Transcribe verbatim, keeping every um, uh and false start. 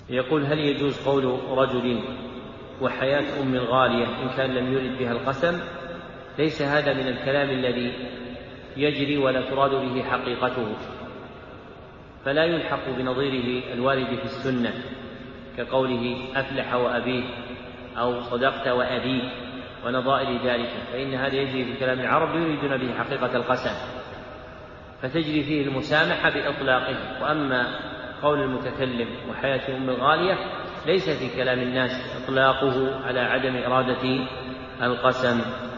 يقول: هل يجوز قول رجل وحياة أم الغالية إن كان لم يرد بها القسم؟ ليس هذا من الكلام الذي يجري ولا تراد به حقيقته، فلا يلحق بنظيره الوارد في السنة كقوله أفلح وأبيه أو صدقت وأبيه ونظائر ذلك، فإن هذا يجري في كلام العرب يريدون به حقيقة القسم فتجري فيه المسامحة بإطلاقه. وأما قول المتكلم وحياة أم الغالية ليس في كلام الناس إطلاقه على عدم إرادة القسم.